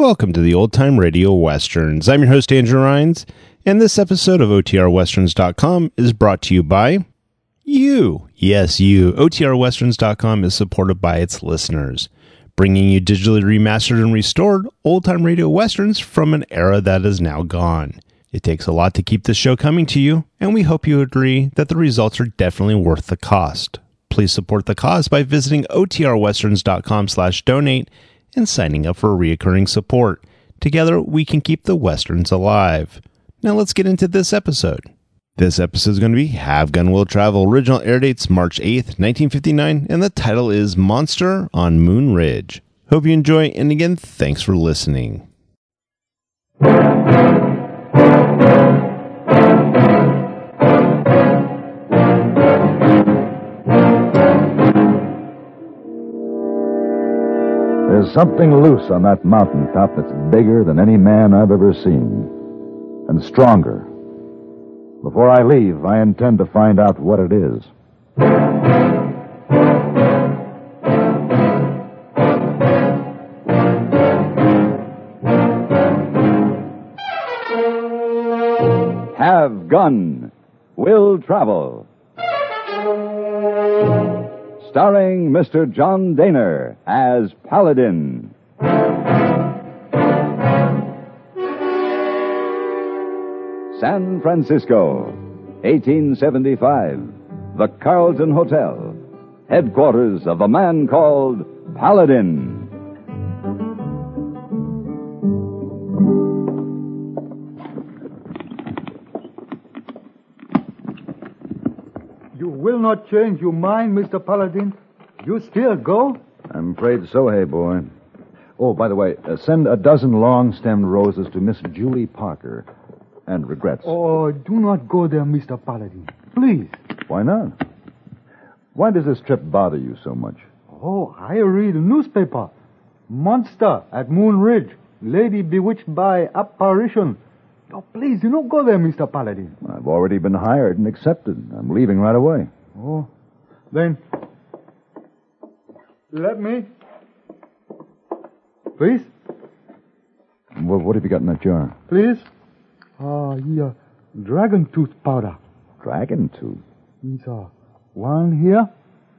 Welcome to the Old Time Radio Westerns. I'm your host, Andrew Rhynes, and this episode of OTRWesterns.com is brought to you by you. Yes, you. OTRWesterns.com is supported by its listeners, bringing you digitally remastered and restored old-time radio westerns from an era that is now gone. It takes a lot to keep this show coming to you, and we hope you agree that the results are definitely worth the cost. Please support the cause by visiting OTRWesterns.com/donate and signing up for reoccurring support. Together, we can keep the Westerns alive. Now let's get into this episode. This episode is going to be Have Gun Will Travel. Original air dates March 8th, 1959, and the title is Monster on Moon Ridge. Hope you enjoy, and again, thanks for listening. There's something loose on that mountaintop that's bigger than any man I've ever seen, and stronger. Before I leave, I intend to find out what it is. Have Gun Will Travel. Starring Mr. John Dehner as Paladin. San Francisco, 1875. The Carlton Hotel, headquarters of a man called Paladin. You will not change your mind, Mr. Paladin? You still go? I'm afraid so, hey, boy. Oh, by the way, send a dozen long-stemmed roses to Miss Julie Parker. And regrets. Oh, do not go there, Mr. Paladin. Please. Why not? Why does this trip bother you so much? Oh, I read a newspaper. Monster at Moon Ridge. Lady bewitched by apparition. Oh, please, do not go there, Mr. Paladin. I've already been hired and accepted. I'm leaving right away. Oh, then let me. Please? Well, what have you got in that jar? Please? Yeah, dragon tooth powder. Dragon tooth? These are one here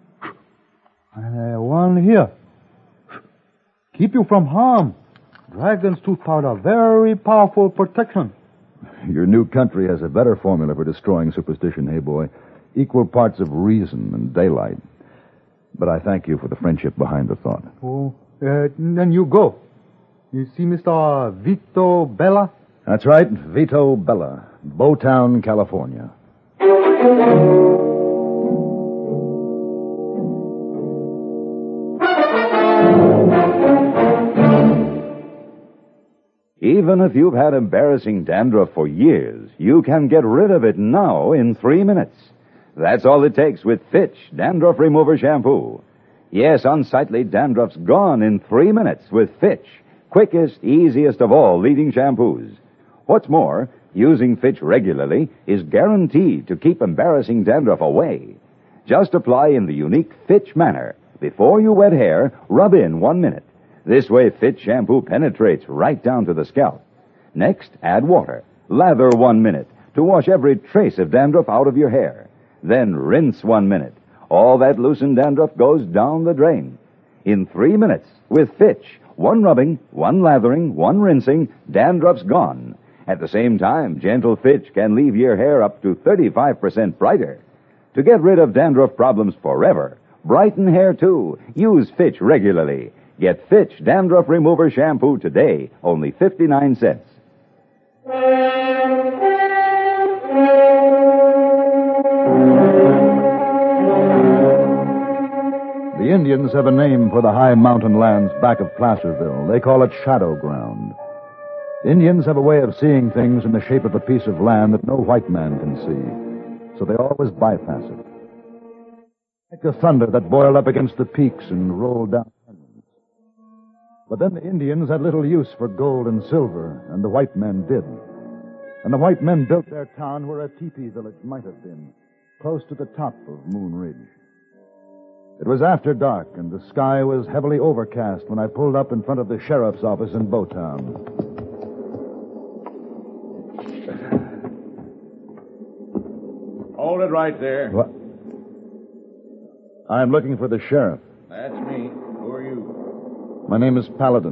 and one here. Keep you from harm. Dragon's tooth powder, very powerful protection. Your new country has a better formula for destroying superstition, hey, boy. Equal parts of reason and daylight. But I thank you for the friendship behind the thought. Oh, then you go. You see Mr. Vito Bella? That's right, Vito Bella, Bowtown, California. Even if you've had embarrassing dandruff for years, you can get rid of it now in 3 minutes. That's all it takes with Fitch Dandruff Remover Shampoo. Yes, unsightly dandruff's gone in 3 minutes with Fitch, quickest, easiest of all leading shampoos. What's more, using Fitch regularly is guaranteed to keep embarrassing dandruff away. Just apply in the unique Fitch manner. Before you wet hair, rub in 1 minute. This way, Fitch shampoo penetrates right down to the scalp. Next, add water. Lather 1 minute to wash every trace of dandruff out of your hair. Then rinse 1 minute. All that loosened dandruff goes down the drain. In 3 minutes, with Fitch, 1 rubbing, 1 lathering, 1 rinsing, dandruff's gone. At the same time, gentle Fitch can leave your hair up to 35% brighter. To get rid of dandruff problems forever, brighten hair too, use Fitch regularly. Get Fitch Dandruff Remover Shampoo today, only 59 cents. The Indians have a name for the high mountain lands back of Placerville. They call it Shadow Ground. Indians have a way of seeing things in the shape of a piece of land that no white man can see, so they always bypass it. Like the thunder that boiled up against the peaks and rolled down. But then the Indians had little use for gold and silver, and the white men did. And the white men built their town where a teepee village might have been, close to the top of Moon Ridge. It was after dark, and the sky was heavily overcast when I pulled up in front of the sheriff's office in Bowtown. Hold it right there. What? I'm looking for the sheriff. That's me. Who are you? My name is Paladin.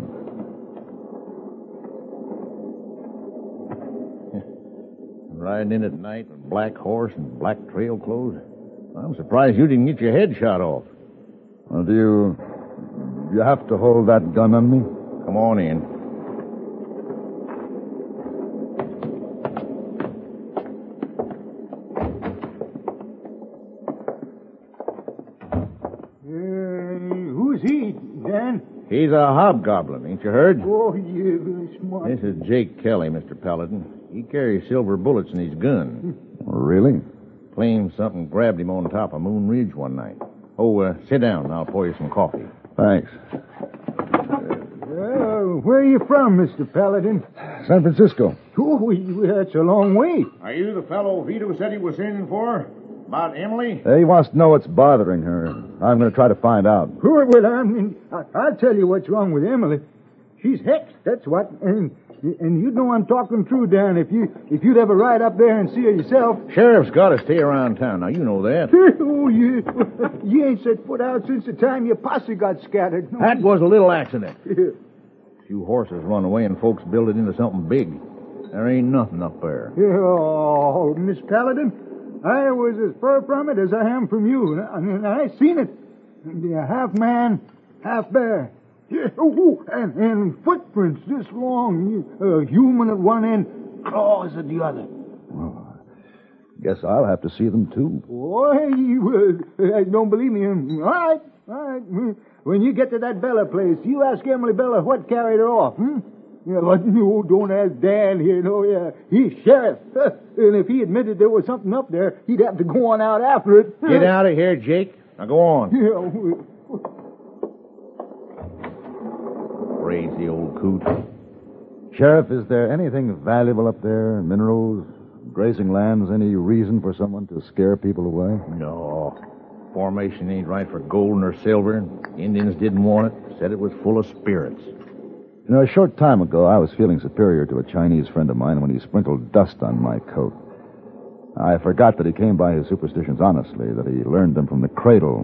Riding in at night with black horse and black trail clothes. I'm surprised you didn't get your head shot off. Well, do you have to hold that gun on me? Come on in. Who's he, Dan? He's a hobgoblin, ain't you heard? Oh, yeah, very smart. This is Jake Kelly, Mr. Paladin. He carries silver bullets in his gun. Really? Claims something grabbed him on top of Moon Ridge one night. Oh, sit down and I'll pour you some coffee. Thanks. Where are you from, Mr. Paladin? San Francisco. Oh, that's a long way. Are you the fellow Vito said he was in for? About Emily? He wants to know what's bothering her. I'm going to try to find out. Well, I'll tell you what's wrong with Emily. She's hexed, that's what. And you know I'm talking true, Dan. If you'd ever ride up there and see her yourself. Sheriff's got to stay around town. Now, you know that. Oh, yeah. You ain't set foot out since the time your posse got scattered. No. That was a little accident. A few horses run away and folks build it into something big. There ain't nothing up there. Oh, Miss Paladin, I was as far from it as I am from you. I seen it. Half man, half bear. Yeah, and footprints this long. A human at one end, claws at the other. Well, guess I'll have to see them, too. Boy, don't believe me. All right. When you get to that Bella place, you ask Emily Bella what carried her off, Yeah, but no, don't ask Dan here. No, yeah. He's sheriff. And if he admitted there was something up there, he'd have to go on out after it. Get out of here, Jake. Now go on. Yeah. Crazy old coot. Sheriff, is there anything valuable up there? Minerals, grazing lands, any reason for someone to scare people away? No. Formation ain't right for gold nor silver. Indians didn't want it. Said it was full of spirits. You know, a short time ago, I was feeling superior to a Chinese friend of mine when he sprinkled dust on my coat. I forgot that he came by his superstitions honestly, that he learned them from the cradle.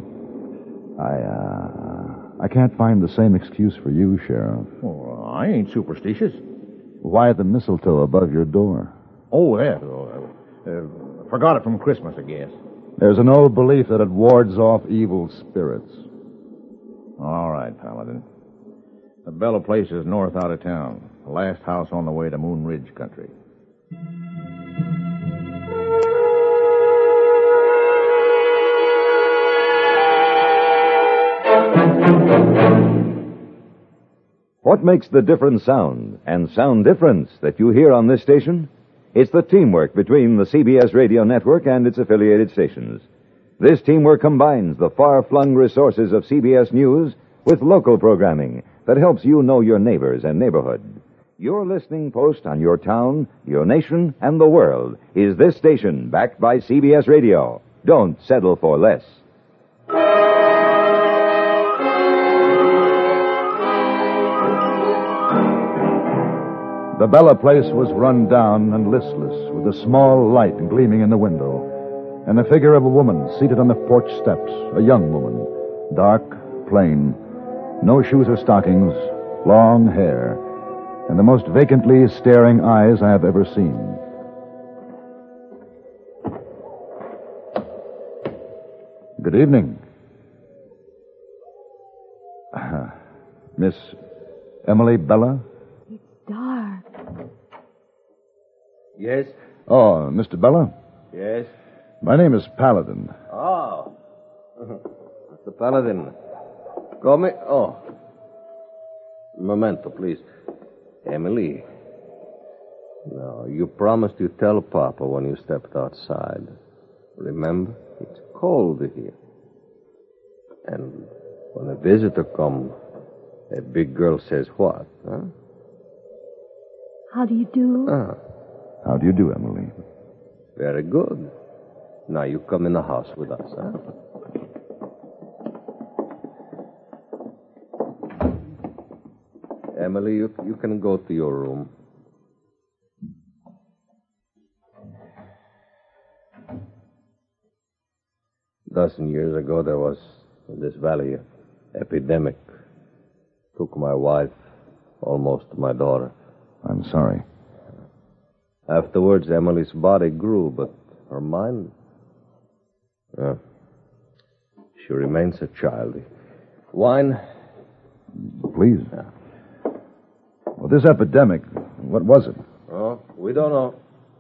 I can't find the same excuse for you, Sheriff. Oh, I ain't superstitious. Why the mistletoe above your door? Oh, that. Forgot it from Christmas, I guess. There's an old belief that it wards off evil spirits. All right, Paladin. The Bella place is north out of town. The last house on the way to Moon Ridge country. What makes the different sound and sound difference that you hear on this station? It's the teamwork between the CBS radio network and its affiliated stations. This teamwork combines the far-flung resources of CBS News with local programming that helps you know your neighbors and neighborhood. Your listening post on your town, your nation, and the world is this station backed by CBS Radio. Don't settle for less. The Bella place was run down and listless, with a small light gleaming in the window, and the figure of a woman seated on the porch steps, a young woman, dark, plain, no shoes or stockings, long hair, and the most vacantly staring eyes I have ever seen. Good evening. Miss Emily Bella? Dark. Yes? Oh, Mr. Bella? Yes? My name is Paladin. Oh. Mr. Paladin. Come. Oh. Memento, please. Emily. No, you promised you'd tell Papa when you stepped outside. Remember? It's cold here. And when a visitor comes, a big girl says what, huh? How do you do? How do you do, Emily? Very good. Now you come in the house with us, huh? Emily, you can go to your room. A dozen years ago, there was in this valley an epidemic. Took my wife, almost my daughter. I'm sorry. Afterwards, Emily's body grew, but her mind... she remains a child. Wine? Please. Well, this epidemic, what was it? Oh, we don't know.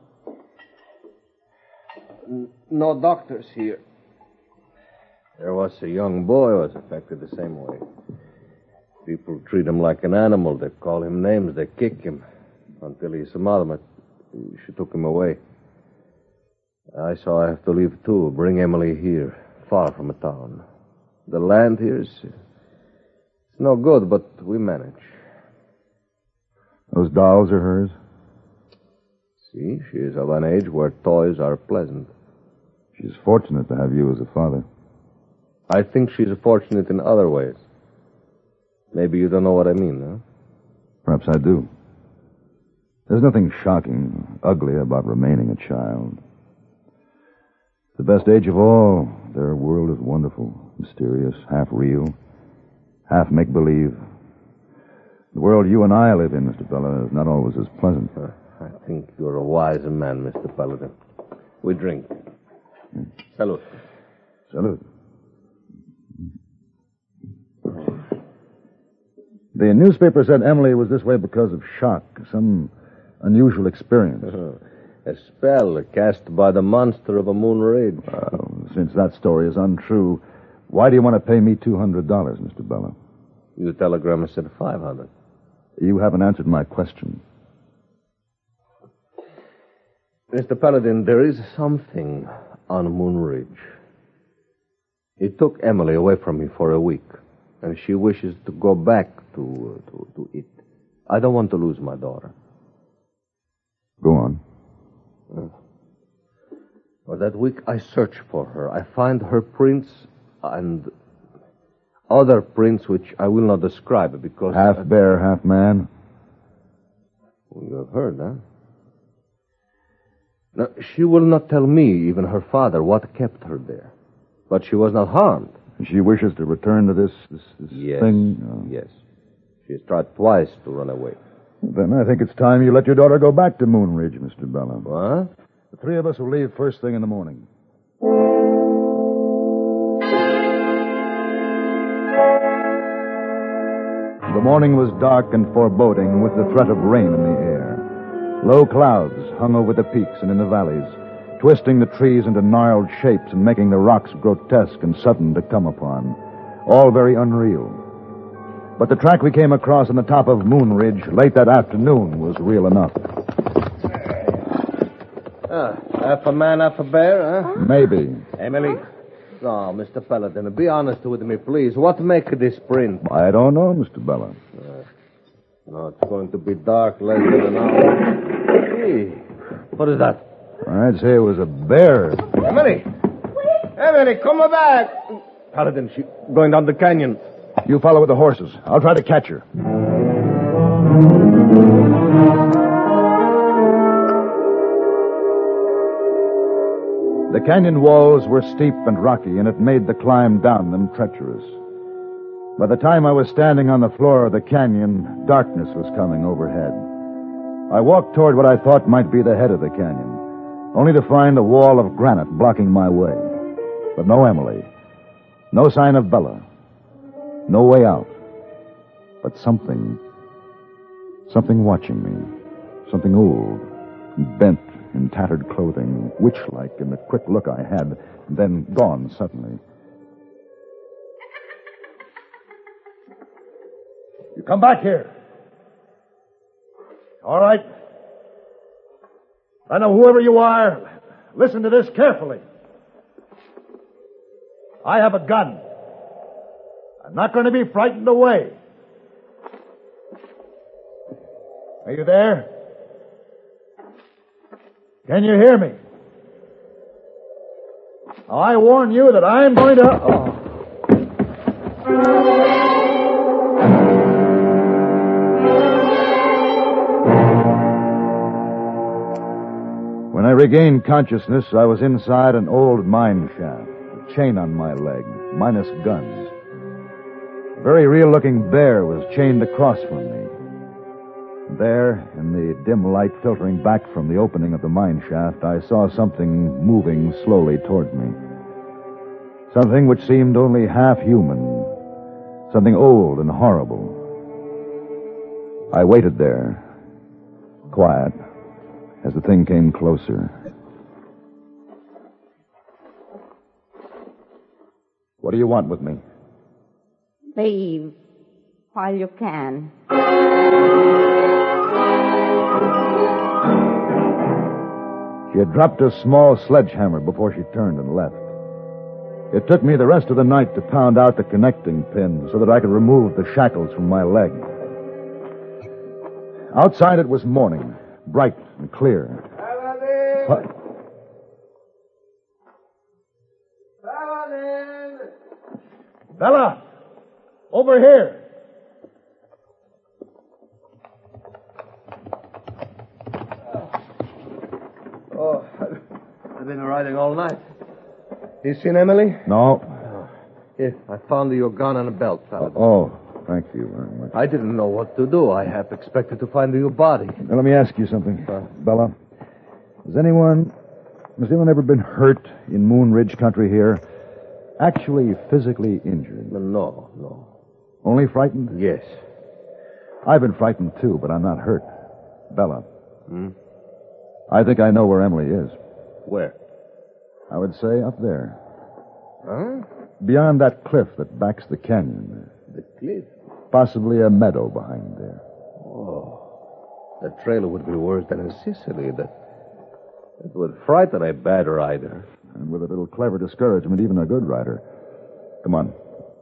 No doctors here. There was a young boy who was affected the same way. People treat him like an animal. They call him names. They kick him until his mother, she took him away. I saw I have to leave, too. Bring Emily here, far from a town. The land here is it's no good, but we manage. Those dolls are hers? See, she is of an age where toys are pleasant. She's fortunate to have you as a father. I think she's fortunate in other ways. Maybe you don't know what I mean, huh? Perhaps I do. There's nothing shocking, ugly about remaining a child. The best age of all, their world is wonderful, mysterious, half real, half make-believe. The world you and I live in, Mr. Bella, is not always as pleasant. I think you're a wiser man, Mr. Paladin. We drink. Salute. Salute. The newspaper said Emily was this way because of shock, some unusual experience. A spell cast by the monster of a moon ridge. Since that story is untrue, why do you want to pay me $200, Mr. Bella? Your telegram said $500. You haven't answered my question. Mr. Paladin, there is something on Moon Ridge. It took Emily away from me for a week, and she wishes to go back to it. I don't want to lose my daughter. Go on. For that week, I search for her. I find her prints and other prints which I will not describe because... Half bear, half man? You have heard, huh? Now, she will not tell me, even her father, what kept her there. But she was not harmed. She wishes to return to this Yes. thing? Oh. Yes. She has tried twice to run away. Then I think it's time you let your daughter go back to Moon Ridge, Mr. Bella. What? The three of us will leave first thing in the morning. The morning was dark and foreboding with the threat of rain in the air. Low clouds hung over the peaks and in the valleys, twisting the trees into gnarled shapes and making the rocks grotesque and sudden to come upon. All very unreal. But the track we came across on the top of Moon Ridge late that afternoon was real enough. Half a man, half a bear, huh? Maybe. Emily? No, Mr. Paladin, be honest with me, please. What make this print? I don't know, Mr. Bella. No, it's going to be dark less than an hour. Hey, what is that? I'd say it was a bear. Emily! Emily, come back! Paladin, she's going down the canyon. You follow with the horses. I'll try to catch her. The canyon walls were steep and rocky, and it made the climb down them treacherous. By the time I was standing on the floor of the canyon, darkness was coming overhead. I walked toward what I thought might be the head of the canyon, only to find a wall of granite blocking my way. But no Emily. No sign of Bella. No way out. But something watching me. Something old, bent in tattered clothing, witch-like in the quick look I had, and then gone suddenly. You come back here. All right. I know whoever you are. Listen to this carefully. I have a gun. I'm not going to be frightened away. Are you there? Can you hear me? I warn you that I'm going to... When I regained consciousness, I was inside an old mine shaft, a chain on my leg, minus guns. A very real-looking bear was chained across from me. There, in the dim light filtering back from the opening of the mine shaft, I saw something moving slowly toward me. Something which seemed only half human. Something old and horrible. I waited there, quiet, as the thing came closer. What do you want with me? Leave while you can. She had dropped a small sledgehammer before she turned and left. It took me the rest of the night to pound out the connecting pin so that I could remove the shackles from my leg. Outside it was morning, bright and clear. What? Bella! Over here! Oh, I've been riding all night. You seen Emily? No. Here, I found your gun and a belt, Paladin. Oh, thank you very much. I didn't know what to do. I half expected to find your body. Now, let me ask you something. Bella, has anyone ever been hurt in Moon Ridge country here? Actually physically injured? No. Only frightened? Yes. I've been frightened too, but I'm not hurt. Bella. I think I know where Emily is. Where? I would say up there. Huh? Beyond that cliff that backs the canyon. The cliff? Possibly a meadow behind there. Oh. The trail would be worse than in Sicily. That would frighten a bad rider. And with a little clever discouragement, even a good rider. Come on.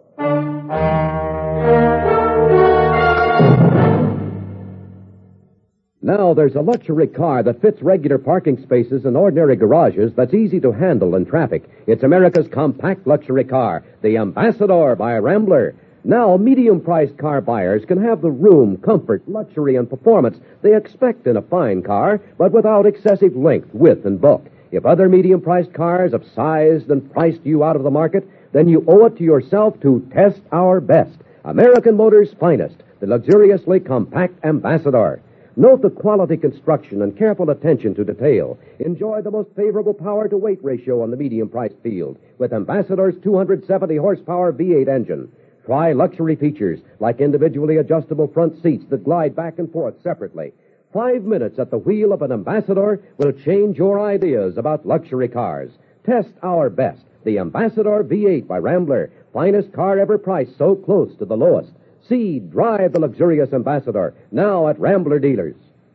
Now there's a luxury car that fits regular parking spaces and ordinary garages that's easy to handle in traffic. It's America's compact luxury car, the Ambassador by Rambler. Now, medium-priced car buyers can have the room, comfort, luxury, and performance they expect in a fine car, but without excessive length, width, and bulk. If other medium-priced cars have sized and priced you out of the market, then you owe it to yourself to test our best. American Motors' finest, the luxuriously compact Ambassador. Note the quality construction and careful attention to detail. Enjoy the most favorable power-to-weight ratio on the medium-priced field with Ambassador's 270-horsepower V8 engine. Try luxury features like individually adjustable front seats that glide back and forth separately. 5 minutes at the wheel of an Ambassador will change your ideas about luxury cars. Test our best, the Ambassador V8 by Rambler. Finest car ever priced so close to the lowest. See, drive the luxurious Ambassador, now at Rambler dealers.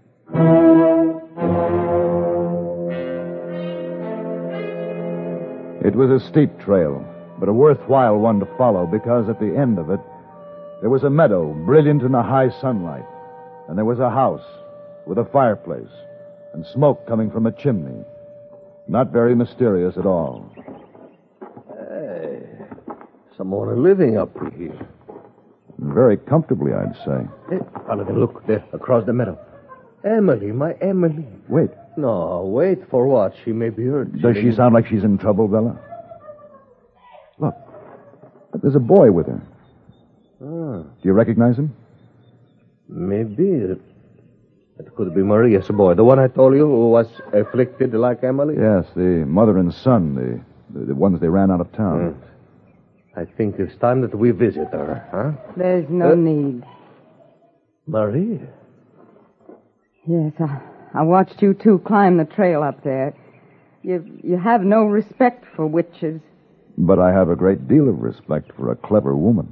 It was a steep trail, but a worthwhile one to follow because at the end of it, there was a meadow brilliant in the high sunlight, and there was a house with a fireplace and smoke coming from a chimney. Not very mysterious at all. Hey, someone living up here. Very comfortably, I'd say. Hey, Paladin, look there, across the meadow. Emily, my Emily. Wait. No, wait for what? She may be hurt. Does she sound like she's in trouble, Bella? Look, there's a boy with her. Do you recognize him? Maybe. It could be Maria's boy, the one I told you who was afflicted like Emily? Yes, the mother and son, the ones they ran out of town. I think it's time that we visit her, huh? There's no need. Maria? Yes, I watched you two climb the trail up there. You have no respect for witches. But I have a great deal of respect for a clever woman.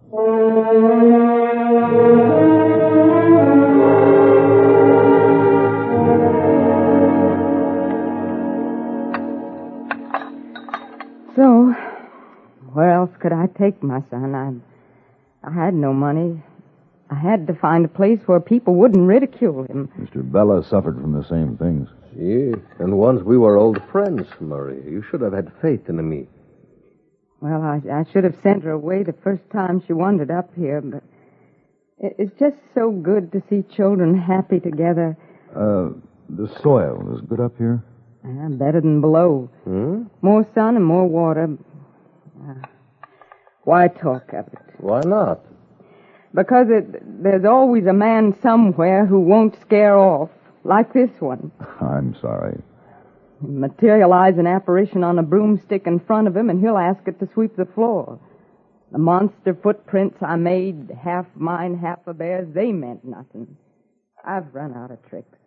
So, where else could I take my son? I had no money. I had to find a place where people wouldn't ridicule him. Mr. Bella suffered from the same things. Yes, and once we were old friends, Maria. You should have had faith in me. Well, I should have sent her away the first time she wandered up here, but it's just so good to see children happy together. The soil is good up here? Better than below. More sun and more water. Why talk of it? Why not? Because there's always a man somewhere who won't scare off, like this one. I'm sorry. Materialize an apparition on a broomstick in front of him, and he'll ask it to sweep the floor. The monster footprints I made, half mine, half a bear's, they meant nothing. I've run out of tricks.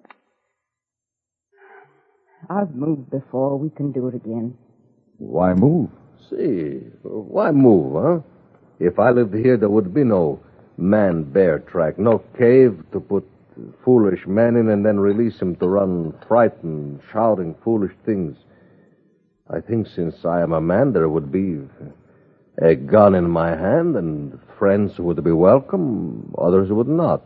I've moved before. We can do it again. Why move? See, why move, huh? If I lived here, there would be no man-bear track, no cave to put foolish men in and then release him to run frightened, shouting foolish things. I think since I am a man, there would be a gun in my hand, and friends would be welcome, others would not.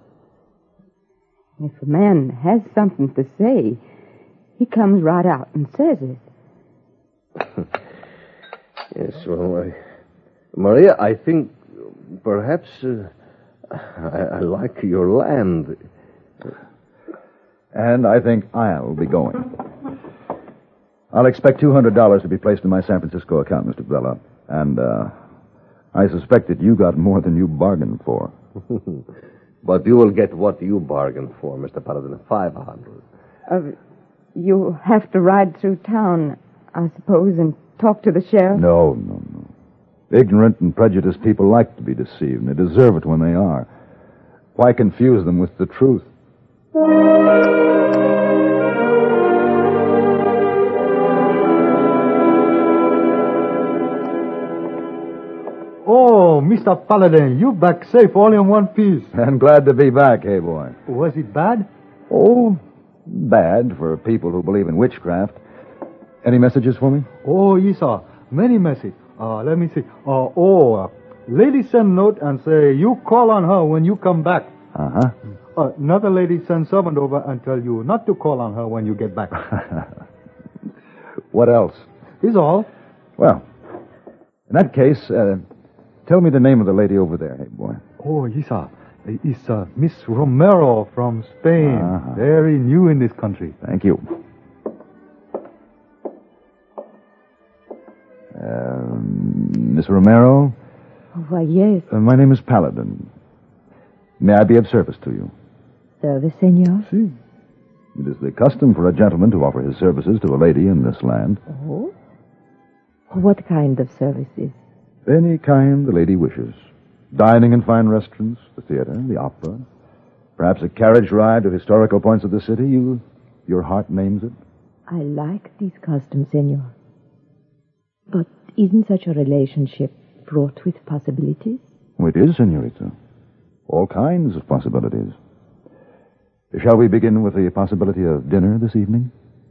If a man has something to say, he comes right out and says it. Yes, well, Maria, I think perhaps I like your land. And I think I'll be going. I'll expect $200 to be placed in my San Francisco account, Mr. Bella. And I suspect that you got more than you bargained for. But you will get what you bargained for, Mr. Paladin, $500. You have to ride through town, I suppose, and talk to the sheriff? No. Ignorant and prejudiced people like to be deceived, and they deserve it when they are. Why confuse them with the truth? Oh, Mr. Paladin, you back safe all in one piece. I'm glad to be back, hey boy. Was it bad? Oh, bad for people who believe in witchcraft. Any messages for me? Oh, yes, sir. Many messages. Let me see. Lady send note and say you call on her when you come back. Uh-huh. Another lady send servant over and tell you not to call on her when you get back. What else? Is all. Well, in that case, tell me the name of the lady over there, hey boy. Oh, yes, sir. It's Miss Romero from Spain. Uh-huh. Very new in this country. Thank you. Miss Romero? Why, yes. My name is Paladin. May I be of service to you? Service, senor? Si. It is the custom for a gentleman to offer his services to a lady in this land. Oh? What kind of services? Any kind the lady wishes. Dining in fine restaurants, the theater, the opera. Perhaps a carriage ride to historical points of the city. Your heart names it. I like these customs, senor. But isn't such a relationship fraught with possibilities? Oh, it is, senorita. All kinds of possibilities. Shall we begin with the possibility of dinner this evening?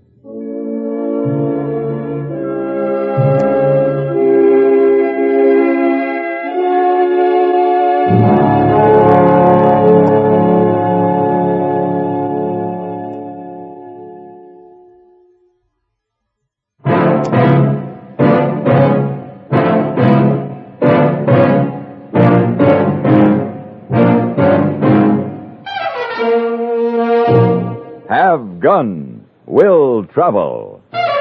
Have Gun, Will Travel.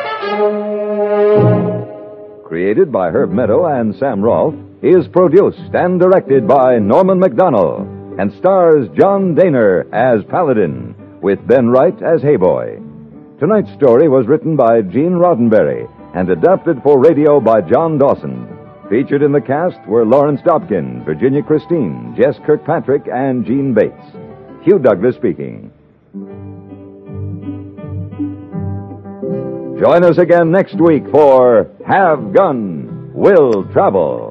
Created by Herb Meadow and Sam Rolfe, is produced and directed by Norman McDonnell and stars John Daner as Paladin, with Ben Wright as Hayboy. Tonight's story was written by Gene Roddenberry and adapted for radio by John Dawson. Featured in the cast were Lawrence Dobkin, Virginia Christine, Jess Kirkpatrick, and Gene Bates. Hugh Douglas speaking. Join us again next week for Have Gun, Will Travel.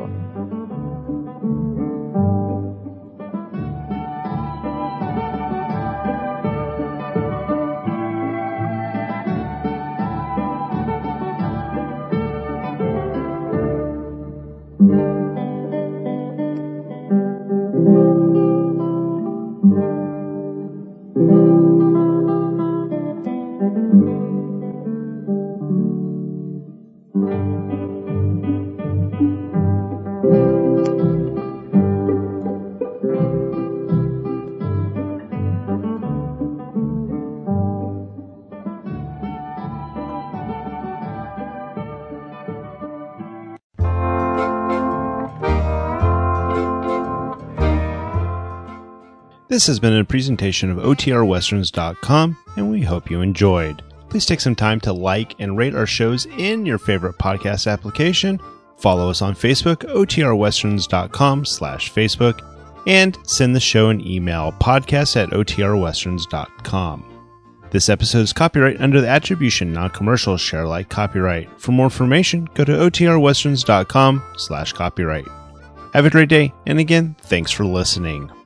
This has been a presentation of OTRWesterns.com, and we hope you enjoyed. Please take some time to like and rate our shows in your favorite podcast application. Follow us on Facebook, OTRWesterns.com/Facebook, and send the show an email, podcast@OTRWesterns.com. This episode is copyright under the Attribution Non-Commercial Share Alike copyright. For more information, go to OTRWesterns.com/copyright. Have a great day, and again, thanks for listening.